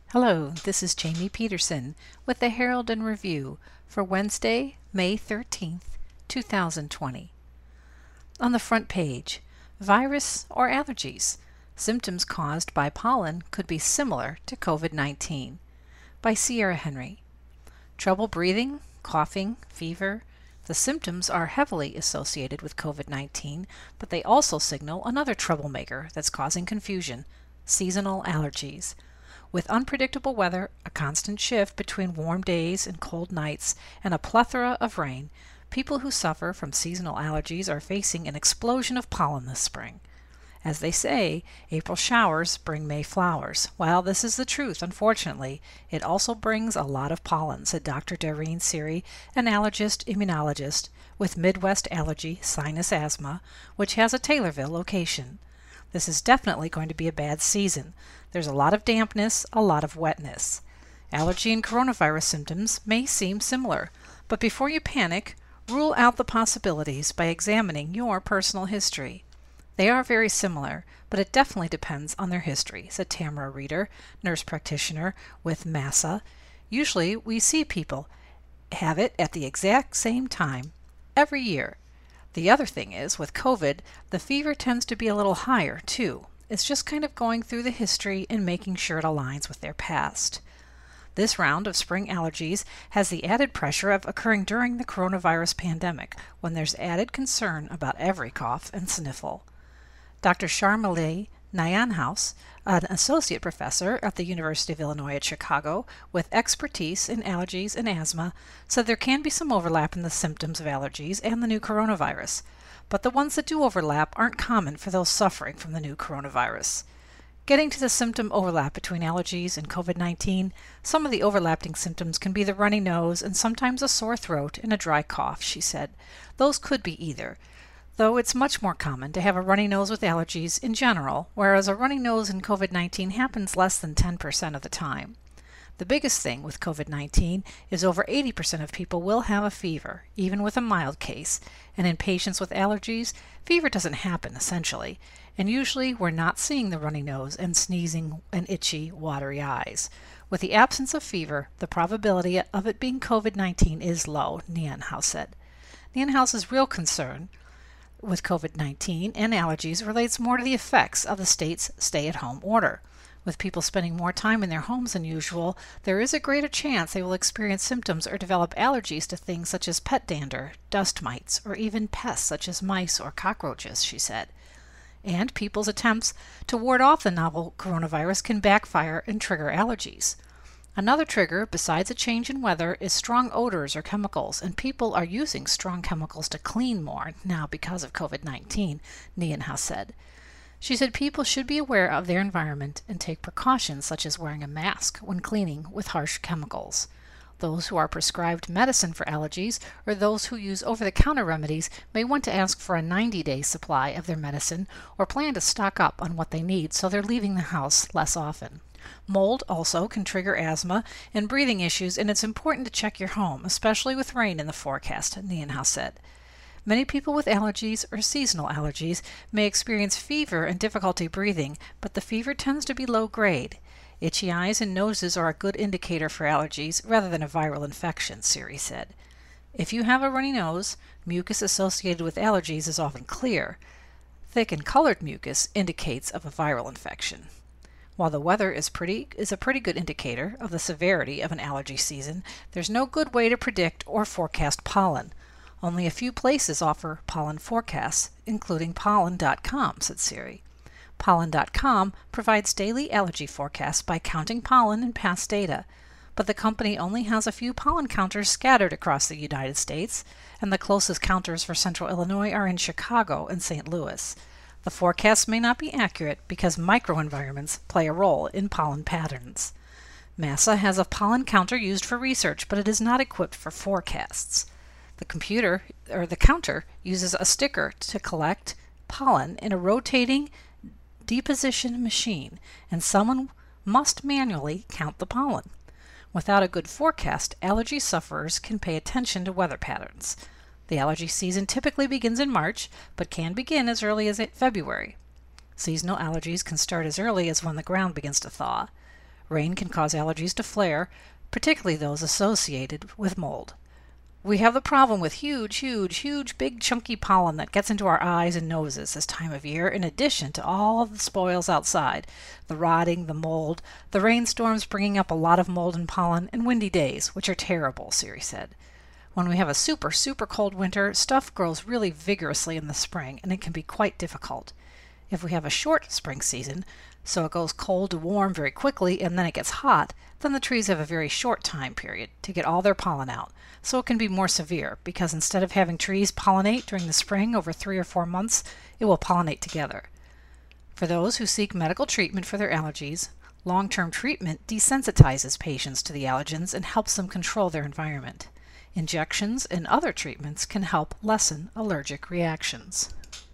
Hello, this is Jamie Peterson with the Herald and Review for Wednesday, May 13th, 2020. On the front page, virus or allergies. Symptoms caused by pollen could be similar to COVID-19 by Sierra Henry. Trouble breathing, coughing, fever. The symptoms are heavily associated with COVID-19, but they also signal another troublemaker that's causing confusion: seasonal allergies. With unpredictable weather, a constant shift between warm days and cold nights, and a plethora of rain, people who suffer from seasonal allergies are facing an explosion of pollen this spring. As they say, April showers bring May flowers. While this is the truth, unfortunately, it also brings a lot of pollen, said Dr. Doreen Seary, an allergist immunologist with Midwest Allergy Sinus Asthma, which has a Taylorville location. This is definitely going to be a bad season. There's a lot of dampness, a lot of wetness. Allergy and coronavirus symptoms may seem similar, but before you panic, rule out the possibilities by examining your personal history. They are very similar, but it definitely depends on their history, said Tamara Reeder, nurse practitioner with MASA. Usually we see people have it at the exact same time every year. The other thing is, with COVID, the fever tends to be a little higher, too. It's just kind of going through the history and making sure it aligns with their past. This round of spring allergies has the added pressure of occurring during the coronavirus pandemic, when there's added concern about every cough and sniffle. Dr. Sharmila Nayanhouse, an associate professor at the University of Illinois at Chicago with expertise in allergies and asthma, said there can be some overlap in the symptoms of allergies and the new coronavirus, but the ones that do overlap aren't common for those suffering from the new coronavirus. Getting to the symptom overlap between allergies and COVID-19, some of the overlapping symptoms can be the runny nose and sometimes a sore throat and a dry cough, she said. Those could be either, though it's much more common to have a runny nose with allergies in general, whereas a runny nose in COVID-19 happens less than 10% of the time. The biggest thing with COVID-19 is over 80% of people will have a fever, even with a mild case, and in patients with allergies, fever doesn't happen essentially, and usually we're not seeing the runny nose and sneezing and itchy, watery eyes. With the absence of fever, the probability of it being COVID-19 is low, Nienhuis said. Nienhuis's real concern with COVID-19 and allergies relates more to the effects of the state's stay-at-home order. With people spending more time in their homes than usual, there is a greater chance they will experience symptoms or develop allergies to things such as pet dander, dust mites, or even pests such as mice or cockroaches, she said. And people's attempts to ward off the novel coronavirus can backfire and trigger allergies. Another trigger, besides a change in weather, is strong odors or chemicals, and people are using strong chemicals to clean more now because of COVID-19, Nienhuis said. She said people should be aware of their environment and take precautions such as wearing a mask when cleaning with harsh chemicals. Those who are prescribed medicine for allergies or those who use over-the-counter remedies may want to ask for a 90-day supply of their medicine or plan to stock up on what they need so they're leaving the house less often. Mold also can trigger asthma and breathing issues, and it's important to check your home, especially with rain in the forecast, Nienhuis said. Many people with allergies or seasonal allergies may experience fever and difficulty breathing, but the fever tends to be low grade. Itchy eyes and noses are a good indicator for allergies rather than a viral infection, Seary said. If you have a runny nose, mucus associated with allergies is often clear. Thick and colored mucus indicates of a viral infection. While the weather is a pretty good indicator of the severity of an allergy season, there's no good way to predict or forecast pollen. Only a few places offer pollen forecasts, including pollen.com, said Seary. Pollen.com provides daily allergy forecasts by counting pollen and past data, but the company only has a few pollen counters scattered across the United States, and the closest counters for central Illinois are in Chicago and St. Louis. The forecasts may not be accurate because microenvironments play a role in pollen patterns. MASA has a pollen counter used for research, but it is not equipped for forecasts. The counter uses a sticker to collect pollen in a rotating deposition machine, and someone must manually count the pollen. Without a good forecast, allergy sufferers can pay attention to weather patterns. The allergy season typically begins in March, but can begin as early as February. Seasonal allergies can start as early as when the ground begins to thaw. Rain can cause allergies to flare, particularly those associated with mold. We have the problem with huge, big chunky pollen that gets into our eyes and noses this time of year, in addition to all of the spoils outside, the rotting, the mold, the rainstorms bringing up a lot of mold and pollen, and windy days, which are terrible, Siri said. When we have a super cold winter, stuff grows really vigorously in the spring, and it can be quite difficult. If we have a short spring season, so it goes cold to warm very quickly and then it gets hot, then the trees have a very short time period to get all their pollen out, so it can be more severe because instead of having trees pollinate during the spring over 3 or 4 months, it will pollinate together. For those who seek medical treatment for their allergies, long-term treatment desensitizes patients to the allergens and helps them control their environment. Injections and other treatments can help lessen allergic reactions.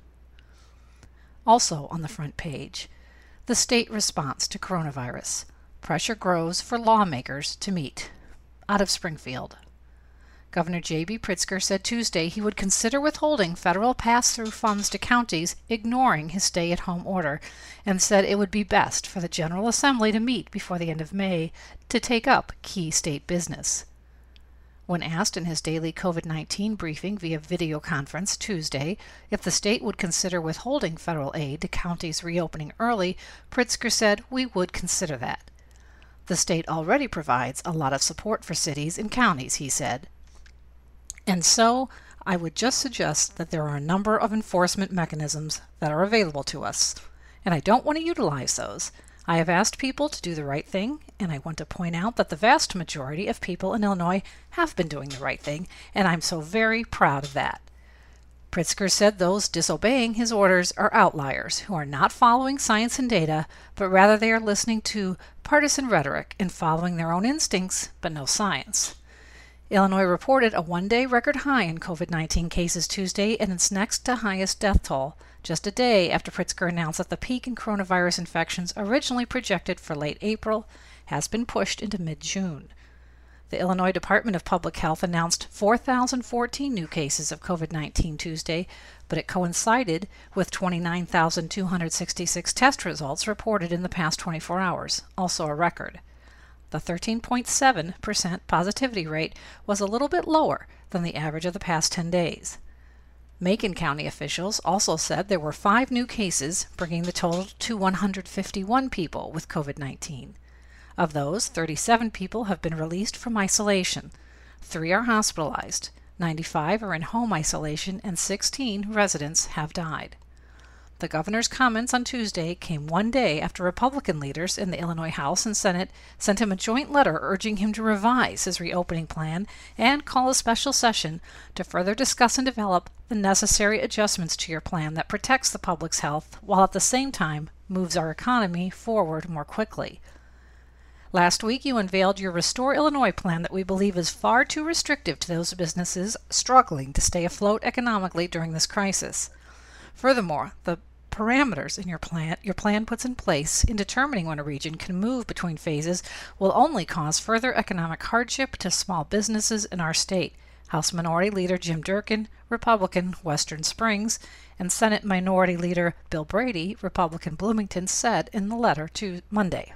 Also on the front page, the state response to coronavirus. Pressure grows for lawmakers to meet. Out of Springfield. Governor J.B. Pritzker said Tuesday he would consider withholding federal pass-through funds to counties, ignoring his stay-at-home order, and said it would be best for the General Assembly to meet before the end of May to take up key state business. When asked in his daily COVID-19 briefing via video conference Tuesday if the state would consider withholding federal aid to counties reopening early, Pritzker said, "We would consider that." The state already provides a lot of support for cities and counties, he said. And so, I would just suggest that there are a number of enforcement mechanisms that are available to us, and I don't want to utilize those. I have asked people to do the right thing, and I want to point out that the vast majority of people in Illinois have been doing the right thing, and I'm so very proud of that. Pritzker said those disobeying his orders are outliers who are not following science and data, but rather they are listening to partisan rhetoric and following their own instincts, but no science. Illinois reported a one-day record high in COVID-19 cases Tuesday and its next to highest death toll, just a day after Pritzker announced that the peak in coronavirus infections originally projected for late April has been pushed into mid-June. The Illinois Department of Public Health announced 4,014 new cases of COVID-19 Tuesday, but it coincided with 29,266 test results reported in the past 24 hours, also a record. The 13.7% positivity rate was a little bit lower than the average of the past 10 days. Macon County officials also said there were 5 new cases, bringing the total to 151 people with COVID-19. Of those, 37 people have been released from isolation. 3 are hospitalized, 95 are in home isolation, and 16 residents have died. The governor's comments on Tuesday came one day after Republican leaders in the Illinois House and Senate sent him a joint letter urging him to revise his reopening plan and call a special session to further discuss and develop the necessary adjustments to your plan that protects the public's health while at the same time moves our economy forward more quickly. Last week you unveiled your Restore Illinois plan that we believe is far too restrictive to those businesses struggling to stay afloat economically during this crisis. Furthermore, the parameters in your plan puts in place in determining when a region can move between phases will only cause further economic hardship to small businesses in our state, House Minority Leader Jim Durkin, Republican, Western Springs, and Senate Minority Leader Bill Brady, Republican, Bloomington, said in the letter to Monday.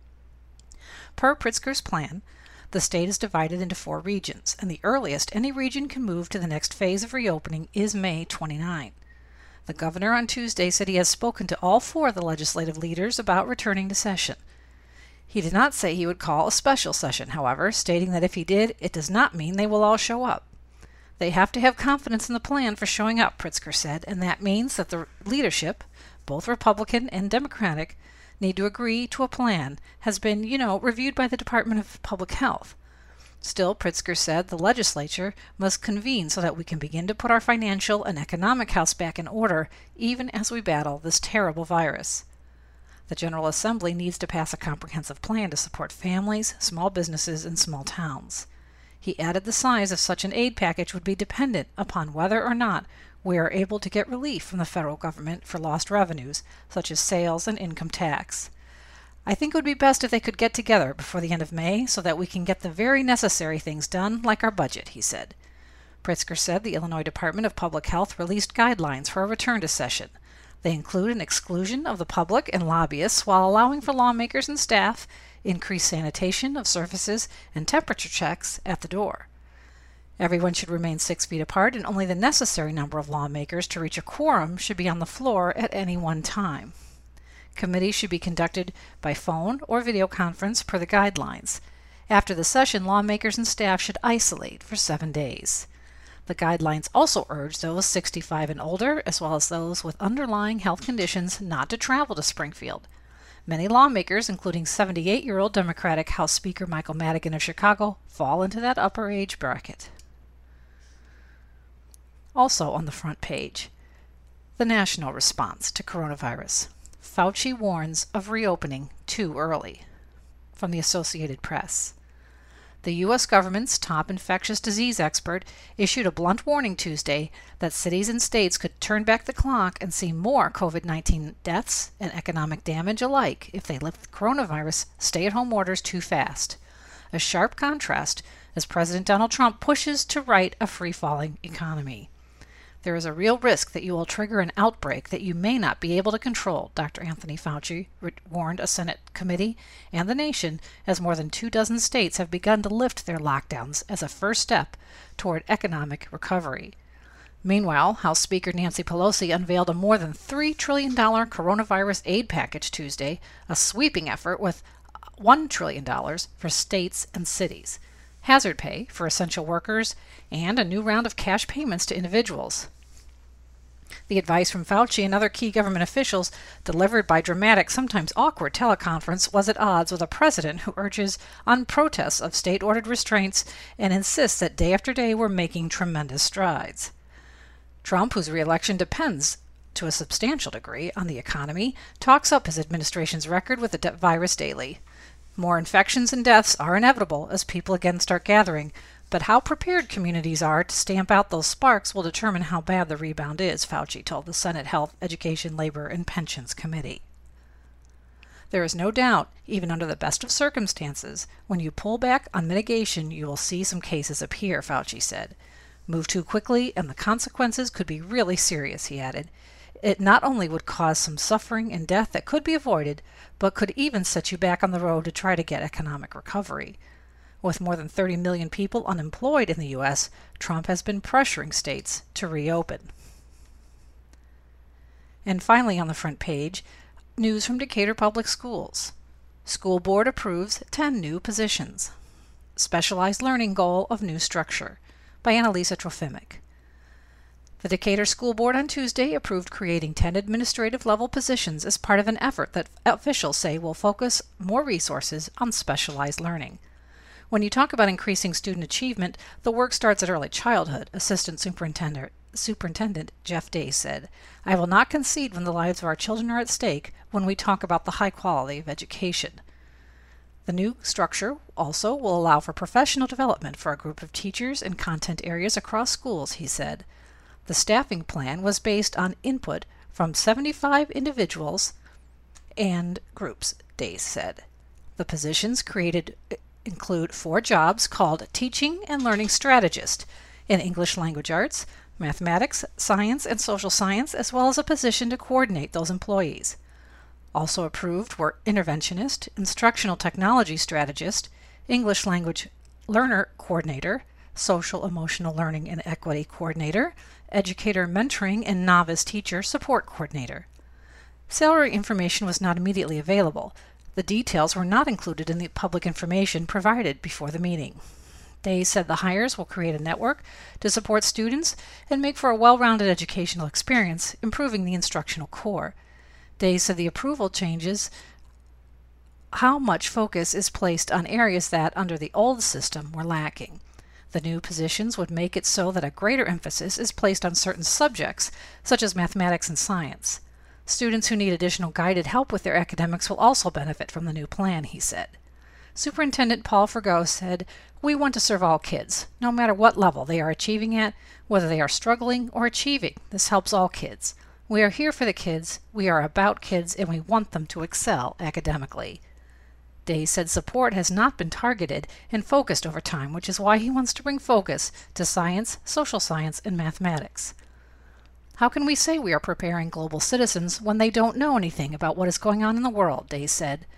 Per Pritzker's plan, the state is divided into 4 regions, and the earliest any region can move to the next phase of reopening is May 29. The governor on Tuesday said he has spoken to all 4 of the legislative leaders about returning to session. He did not say he would call a special session, however, stating that if he did, it does not mean they will all show up. They have to have confidence in the plan for showing up, Pritzker said, and that means that the leadership, both Republican and Democratic, need to agree to a plan, has been, reviewed by the Department of Public Health. Still, Pritzker said the legislature must convene so that we can begin to put our financial and economic house back in order, even as we battle this terrible virus. The General Assembly needs to pass a comprehensive plan to support families, small businesses, and small towns. He added the size of such an aid package would be dependent upon whether or not we are able to get relief from the federal government for lost revenues, such as sales and income tax. I think it would be best if they could get together before the end of May so that we can get the very necessary things done, like our budget, he said. Pritzker said the Illinois Department of Public Health released guidelines for a return to session. They include an exclusion of the public and lobbyists while allowing for lawmakers and staff, increased sanitation of surfaces, and temperature checks at the door. Everyone should remain 6 feet apart, and only the necessary number of lawmakers to reach a quorum should be on the floor at any one time. Committees should be conducted by phone or video conference per the guidelines. After the session, lawmakers and staff should isolate for 7 days. The guidelines also urge those 65 and older, as well as those with underlying health conditions, not to travel to Springfield. Many lawmakers, including 78-year-old Democratic House Speaker Michael Madigan of Chicago, fall into that upper age bracket. Also on the front page, the national response to coronavirus. Fauci warns of reopening too early. From the Associated Press. The U.S. government's top infectious disease expert issued a blunt warning Tuesday that cities and states could turn back the clock and see more COVID-19 deaths and economic damage alike if they lift coronavirus stay-at-home orders too fast. A sharp contrast as President Donald Trump pushes to right a free-falling economy. There is a real risk that you will trigger an outbreak that you may not be able to control, Dr. Anthony Fauci warned a Senate committee and the nation as more than 24 states have begun to lift their lockdowns as a first step toward economic recovery. Meanwhile, House Speaker Nancy Pelosi unveiled a more than $3 trillion coronavirus aid package Tuesday, a sweeping effort with $1 trillion for states and cities, hazard pay for essential workers, and a new round of cash payments to individuals. The advice from Fauci and other key government officials, delivered by dramatic, sometimes awkward teleconference, was at odds with a president who urges on protests of state-ordered restraints and insists that day after day we're making tremendous strides. Trump, whose re-election depends to a substantial degree on the economy, talks up his administration's record with the virus daily. More infections and deaths are inevitable as people again start gathering, but how prepared communities are to stamp out those sparks will determine how bad the rebound is, Fauci told the Senate Health, Education, Labor, and Pensions Committee. There is no doubt, even under the best of circumstances, when you pull back on mitigation, you will see some cases appear, Fauci said. Move too quickly and the consequences could be really serious, he added. It not only would cause some suffering and death that could be avoided, but could even set you back on the road to try to get economic recovery. With more than 30 million people unemployed in the U.S., Trump has been pressuring states to reopen. And finally on the front page, news from Decatur Public Schools. School board approves 10 new positions. Specialized learning goal of new structure, by Annalisa Trofimic. The Decatur School Board on Tuesday approved creating 10 administrative-level positions as part of an effort that officials say will focus more resources on specialized learning. When you talk about increasing student achievement, the work starts at early childhood, Assistant Superintendent Jeff Day said. I will not concede when the lives of our children are at stake when we talk about the high quality of education. The new structure also will allow for professional development for a group of teachers in content areas across schools, he said. The staffing plan was based on input from 75 individuals and groups, Day said. The positions created include 4 jobs called Teaching and Learning Strategist in English Language Arts, Mathematics, Science, and Social Science, as well as a position to coordinate those employees. Also approved were Interventionist, Instructional Technology Strategist, English Language Learner Coordinator, Social Emotional Learning and Equity Coordinator, Educator Mentoring and Novice Teacher Support Coordinator. Salary information was not immediately available. The details were not included in the public information provided before the meeting. Day said the hires will create a network to support students and make for a well-rounded educational experience, improving the instructional core. Day said the approval changes how much focus is placed on areas that, under the old system, were lacking. The new positions would make it so that a greater emphasis is placed on certain subjects, such as mathematics and science. Students who need additional guided help with their academics will also benefit from the new plan, he said. Superintendent Paul Forgo said, "We want to serve all kids, no matter what level they are achieving at, whether they are struggling or achieving. This helps all kids. We are here for the kids, we are about kids, and we want them to excel academically." Day said support has not been targeted and focused over time, which is why he wants to bring focus to science, social science, and mathematics. How can we say we are preparing global citizens when they don't know anything about what is going on in the world, Day said.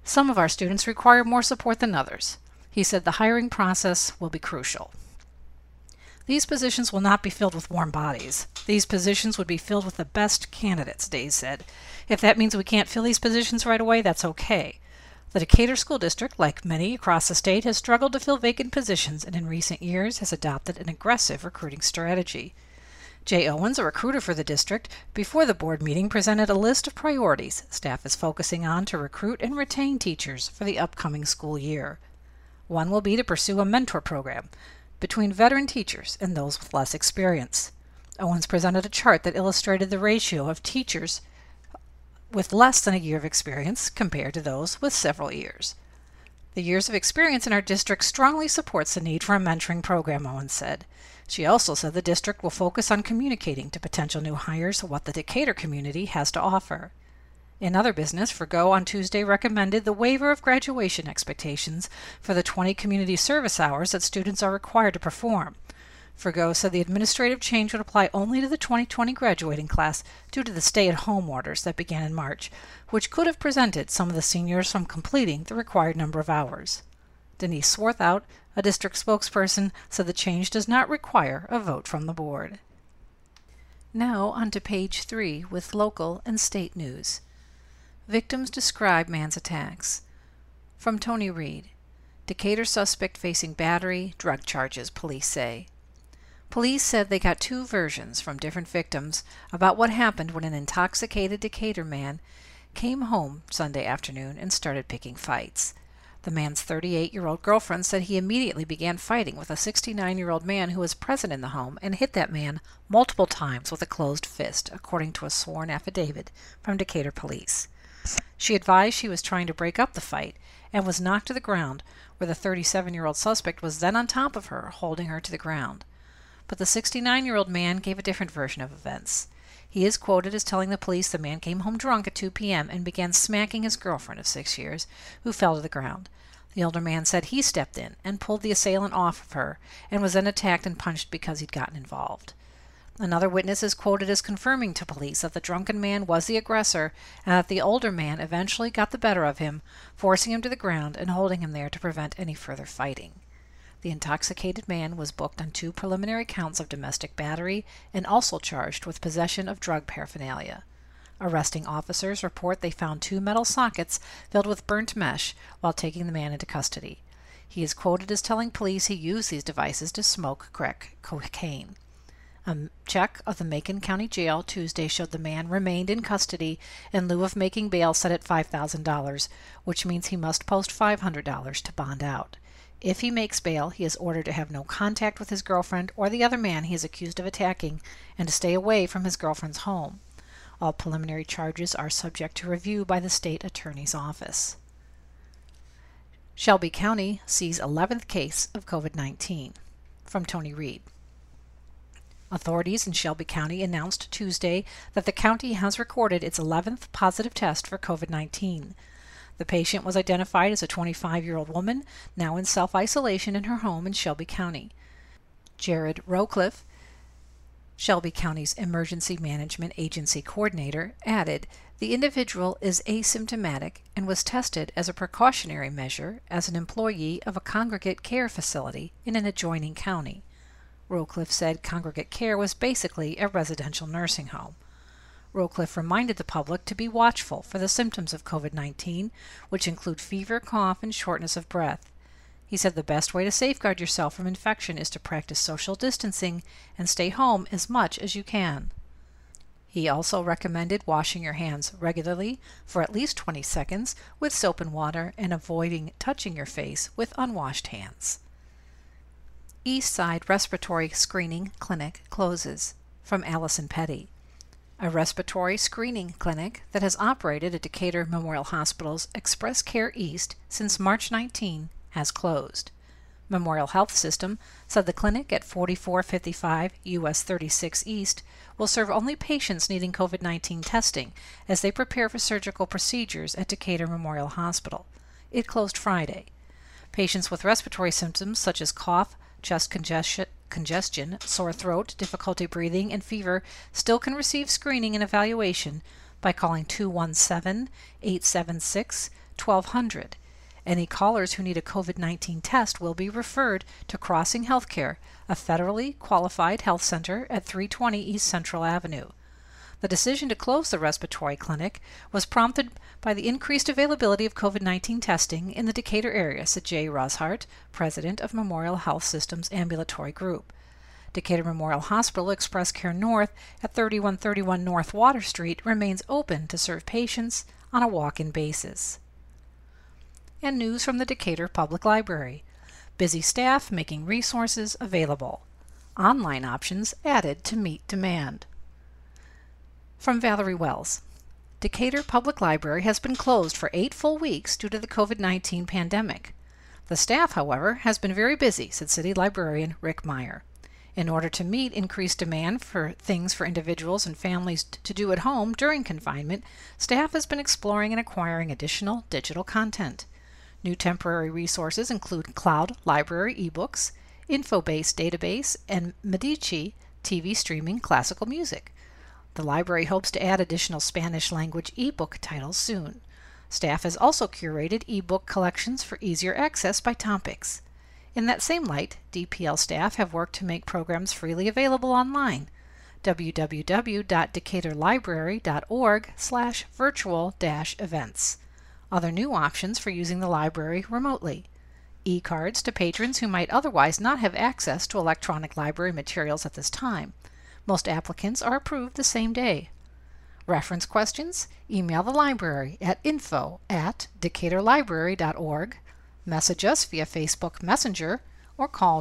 Some of our students require more support than others. He said the hiring process will be crucial. These positions will not be filled with warm bodies. These positions would be filled with the best candidates, Days said. If that means we can't fill these positions right away, that's okay. The Decatur School District, like many across the state, has struggled to fill vacant positions and in recent years has adopted an aggressive recruiting strategy. Jay Owens, a recruiter for the district, before the board meeting presented a list of priorities staff is focusing on to recruit and retain teachers for the upcoming school year. One will be to pursue a mentor program between veteran teachers and those with less experience. Owens presented a chart that illustrated the ratio of teachers with less than a year of experience compared to those with several years. The years of experience in our district strongly supports the need for a mentoring program, Owens said. She also said the district will focus on communicating to potential new hires what the Decatur community has to offer. In other business, Forgo on Tuesday recommended the waiver of graduation expectations for the 20 community service hours that students are required to perform. Forgo said the administrative change would apply only to the 2020 graduating class due to the stay-at-home orders that began in March, which could have prevented some of the seniors from completing the required number of hours. Denise Swarthout, a district spokesperson, said the change does not require a vote from the board. Now on to page 3 with local and state news. Victims describe man's attacks. From Tony Reed. Decatur suspect facing battery, drug charges, police say. Police said they got 2 versions from different victims about what happened when an intoxicated Decatur man came home Sunday afternoon and started picking fights. The man's 38-year-old girlfriend said he immediately began fighting with a 69-year-old man who was present in the home and hit that man multiple times with a closed fist, according to a sworn affidavit from Decatur police. She advised she was trying to break up the fight and was knocked to the ground, where the 37-year-old suspect was then on top of her, holding her to the ground. But the 69-year-old man gave a different version of events. He is quoted as telling the police the man came home drunk at 2 p.m. and began smacking his girlfriend of 6 years, who fell to the ground. The older man said he stepped in and pulled the assailant off of her and was then attacked and punched because he'd gotten involved. Another witness is quoted as confirming to police that the drunken man was the aggressor and that the older man eventually got the better of him, forcing him to the ground and holding him there to prevent any further fighting. The intoxicated man was booked on 2 preliminary counts of domestic battery and also charged with possession of drug paraphernalia. Arresting officers report they found 2 metal sockets filled with burnt mesh while taking the man into custody. He is quoted as telling police he used these devices to smoke crack cocaine. A check of the Macon County Jail Tuesday showed the man remained in custody in lieu of making bail set at $5,000, which means he must post $500 to bond out. If he makes bail, he is ordered to have no contact with his girlfriend or the other man he is accused of attacking and to stay away from his girlfriend's home. All preliminary charges are subject to review by the state attorney's office. Shelby County sees 11th case of COVID-19. From Tony Reed. Authorities in Shelby County announced Tuesday that the county has recorded its 11th positive test for COVID-19. The patient was identified as a 25-year-old woman, now in self-isolation in her home in Shelby County. Jared Rowcliffe, Shelby County's Emergency Management Agency coordinator, added, the individual is asymptomatic and was tested as a precautionary measure as an employee of a congregate care facility in an adjoining county. Rowcliffe said congregate care was basically a residential nursing home. Rowcliffe reminded the public to be watchful for the symptoms of COVID-19, which include fever, cough, and shortness of breath. He said the best way to safeguard yourself from infection is to practice social distancing and stay home as much as you can. He also recommended washing your hands regularly for at least 20 seconds with soap and water and avoiding touching your face with unwashed hands. Eastside Respiratory Screening Clinic closes. From Allison Petty. A respiratory screening clinic that has operated at Decatur Memorial Hospital's Express Care East since March 19 has closed. Memorial Health System said the clinic at 4455 US 36 East will serve only patients needing COVID-19 testing as they prepare for surgical procedures at Decatur Memorial Hospital. It closed Friday. Patients with respiratory symptoms such as cough, chest congestion, sore throat, difficulty breathing, and fever still can receive screening and evaluation by calling 217-876-2400 1200. Any callers who need a COVID-19 test will be referred to Crossing Healthcare, a federally qualified health center at 320 East Central Avenue. The decision to close the respiratory clinic was prompted by the increased availability of COVID-19 testing in the Decatur area, said Jay Roshart, president of Memorial Health Systems Ambulatory Group. Decatur Memorial Hospital Express Care North at 3131 North Water Street remains open to serve patients on a walk-in basis. And news from the Decatur Public Library. Busy staff making resources available. Online options added to meet demand. From Valerie Wells. Decatur Public Library has been closed for 8 full weeks due to the COVID-19 pandemic. The staff, however, has been very busy, said City Librarian Rick Meyer. In order to meet increased demand for things for individuals and families to do at home during confinement, staff has been exploring and acquiring additional digital content. New temporary resources include Cloud Library ebooks, Infobase database, and Medici TV streaming classical music. The library hopes to add additional Spanish-language ebook titles soon. Staff has also curated ebook collections for easier access by topics. In that same light, DPL staff have worked to make programs freely available online. www.decaturlibrary.org/virtual-events. Other new options for using the library remotely. E-cards to patrons who might otherwise not have access to electronic library materials at this time. Most applicants are approved the same day. Reference questions? Email the library at info@decaturlibrary.org, message us via Facebook Messenger, or call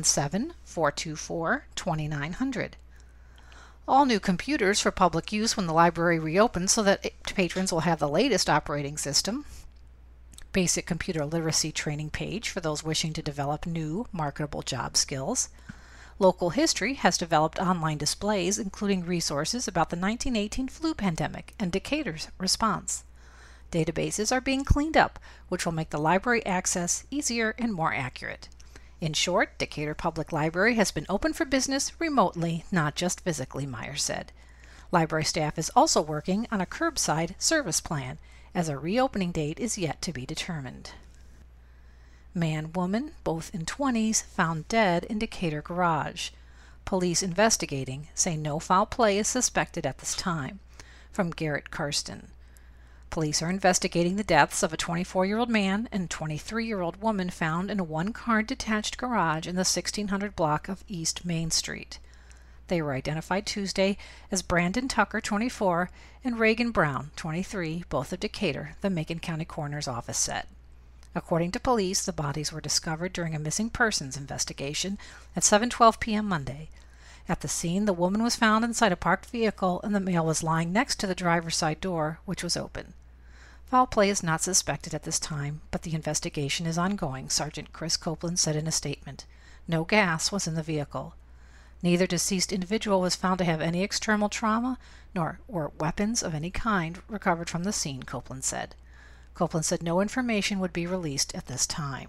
217-424-2900. All new computers for public use when the library reopens so that patrons will have the latest operating system. Basic computer literacy training page for those wishing to develop new, marketable job skills. Local History has developed online displays including resources about the 1918 flu pandemic and Decatur's response. Databases are being cleaned up, which will make the library access easier and more accurate. In short, Decatur Public Library has been open for business remotely, not just physically, Meyer said. Library staff is also working on a curbside service plan, as a reopening date is yet to be determined. Man-woman, both in 20s, found dead in Decatur garage. Police investigating say no foul play is suspected at this time. From Garrett Karsten. Police are investigating the deaths of a 24-year-old man and 23-year-old woman found in a one-car detached garage in the 1600 block of East Main Street. They were identified Tuesday as Brandon Tucker, 24, and Reagan Brown, 23, both of Decatur, the Macon County Coroner's Office said. According to police, the bodies were discovered during a missing persons investigation at 7:12 p.m. Monday. At the scene, the woman was found inside a parked vehicle and the male was lying next to the driver's side door, which was open. Foul play is not suspected at this time, but the investigation is ongoing, Sergeant Chris Copeland said in a statement. No gas was in the vehicle. Neither deceased individual was found to have any external trauma, nor were weapons of any kind recovered from the scene, Copeland said. Copeland said no information would be released at this time.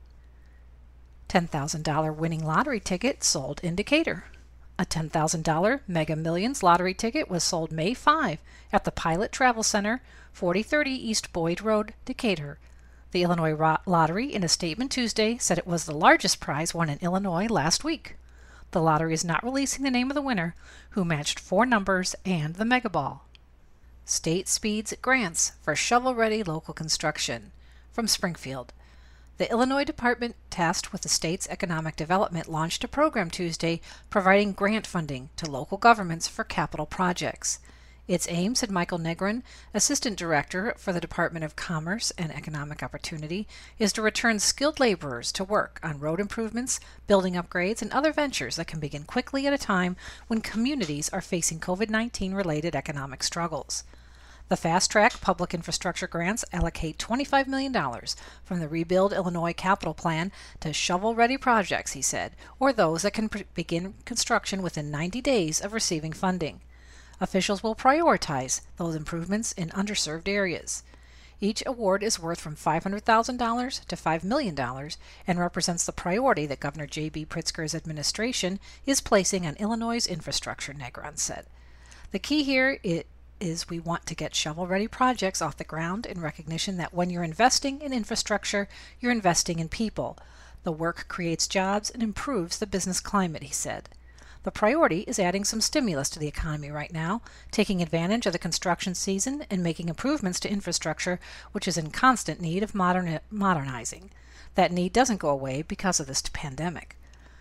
$10,000 winning lottery ticket sold in Decatur. A $10,000 Mega Millions lottery ticket was sold May 5 at the Pilot Travel Center, 4030 East Boyd Road, Decatur. The Illinois Lottery, in a statement Tuesday, said it was the largest prize won in Illinois last week. The lottery is not releasing the name of the winner, who matched 4 numbers and the Mega Ball. State speeds grants for shovel-ready local construction. From Springfield. The Illinois Department tasked with the state's economic development launched a program Tuesday providing grant funding to local governments for capital projects. Its aim, said Michael Negrin, Assistant Director for the Department of Commerce and Economic Opportunity, is to return skilled laborers to work on road improvements, building upgrades, and other ventures that can begin quickly at a time when communities are facing COVID-19 related economic struggles. The Fast Track Public Infrastructure Grants allocate $25 million from the Rebuild Illinois Capital Plan to shovel-ready projects, he said, or those that can begin construction within 90 days of receiving funding. Officials will prioritize those improvements in underserved areas. Each award is worth from $500,000 to $5 million and represents the priority that Governor J.B. Pritzker's administration is placing on Illinois' infrastructure, Negron said. The key here is we want to get shovel-ready projects off the ground in recognition that when you're investing in infrastructure, you're investing in people. The work creates jobs and improves the business climate, he said. The priority is adding some stimulus to the economy right now, taking advantage of the construction season and making improvements to infrastructure, which is in constant need of modernizing. That need doesn't go away because of this pandemic.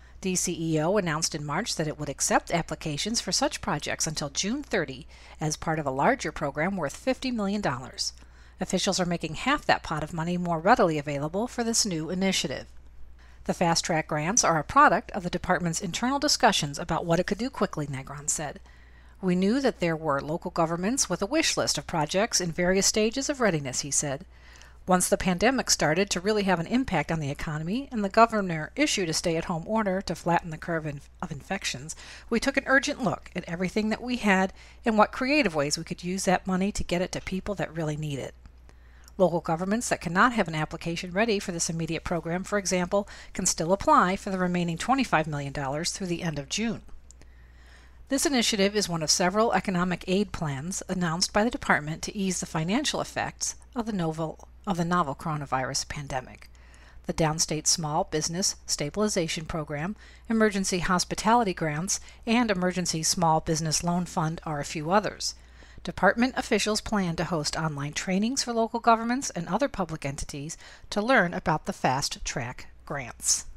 DCEO announced in March that it would accept applications for such projects until June 30 as part of a larger program worth $50 million. Officials are making half that pot of money more readily available for this new initiative. The Fast Track grants are a product of the department's internal discussions about what it could do quickly, Negron said. We knew that there were local governments with a wish list of projects in various stages of readiness, he said. Once the pandemic started to really have an impact on the economy and the governor issued a stay-at-home order to flatten the curve of infections, we took an urgent look at everything that we had and what creative ways we could use that money to get it to people that really need it. Local governments that cannot have an application ready for this immediate program, for example, can still apply for the remaining $25 million through the end of June. This initiative is one of several economic aid plans announced by the department to ease the financial effects of the novel coronavirus pandemic. The Downstate Small Business Stabilization Program, Emergency Hospitality Grants, and Emergency Small Business Loan Fund are a few others. Department officials plan to host online trainings for local governments and other public entities to learn about the Fast Track grants.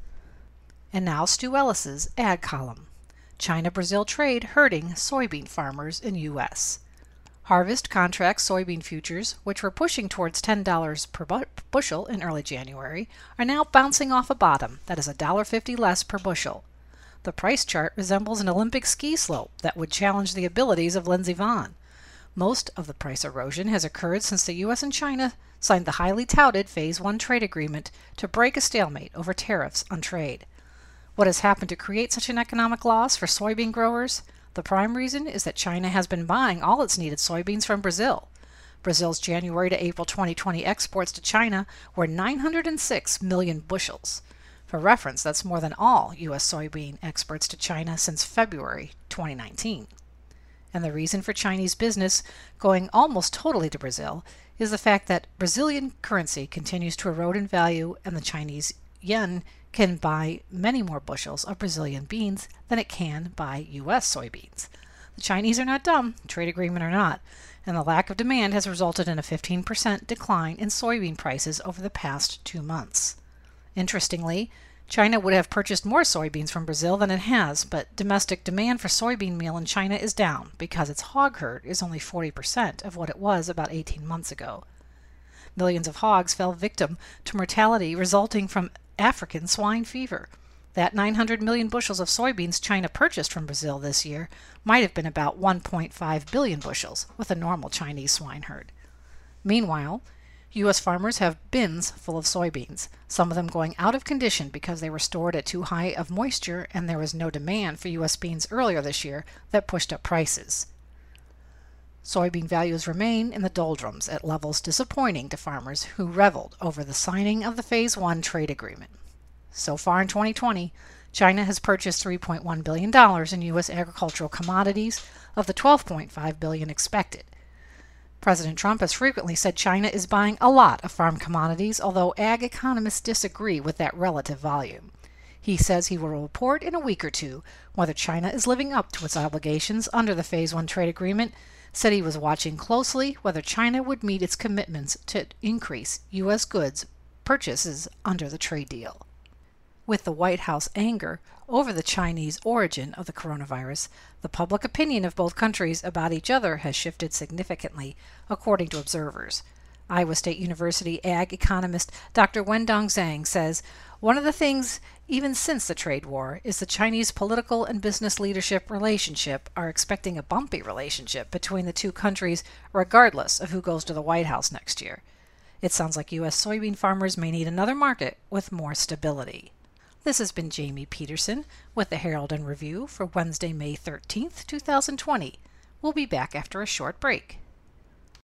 And now Stu Ellis's Ag column. China-Brazil trade hurting soybean farmers in U.S. Harvest contract soybean futures, which were pushing towards $10 per bushel in early January, are now bouncing off a bottom that is $1.50 less per bushel. The price chart resembles an Olympic ski slope that would challenge the abilities of Lindsey Vonn. Most of the price erosion has occurred since the U.S. and China signed the highly touted Phase 1 trade agreement to break a stalemate over tariffs on trade. What has happened to create such an economic loss for soybean growers? The prime reason is that China has been buying all its needed soybeans from Brazil. Brazil's January to April 2020 exports to China were 906 million bushels. For reference, that's more than all U.S. soybean exports to China since February 2019. And the reason for Chinese business going almost totally to Brazil is the fact that Brazilian currency continues to erode in value and the Chinese yen can buy many more bushels of Brazilian beans than it can buy U.S. soybeans. The Chinese are not dumb, trade agreement or not, and the lack of demand has resulted in a 15% decline in soybean prices over the past 2 months. Interestingly, China would have purchased more soybeans from Brazil than it has, but domestic demand for soybean meal in China is down because its hog herd is only 40% of what it was about 18 months ago. Millions of hogs fell victim to mortality resulting from African swine fever. That 900 million bushels of soybeans China purchased from Brazil this year might have been about 1.5 billion bushels with a normal Chinese swine herd. Meanwhile, U.S. farmers have bins full of soybeans, some of them going out of condition because they were stored at too high of moisture and there was no demand for U.S. beans earlier this year that pushed up prices. Soybean values remain in the doldrums at levels disappointing to farmers who reveled over the signing of the Phase 1 trade agreement. So far in 2020, China has purchased $3.1 billion in U.S. agricultural commodities of the $12.5 billion expected. President Trump has frequently said China is buying a lot of farm commodities, although ag economists disagree with that relative volume. He says he will report in a week or two whether China is living up to its obligations under the Phase 1 trade agreement, said he was watching closely whether China would meet its commitments to increase U.S. goods purchases under the trade deal. With the White House anger over the Chinese origin of the coronavirus, the public opinion of both countries about each other has shifted significantly, according to observers. Iowa State University ag economist Dr. Wendong Zhang says, "One of the things, even since the trade war, is the Chinese political and business leadership relationship are expecting a bumpy relationship between the two countries regardless of who goes to the White House next year. It sounds like U.S. soybean farmers may need another market with more stability." This has been Jamie Peterson with the Herald and Review for Wednesday, May 13th, 2020. We'll be back after a short break.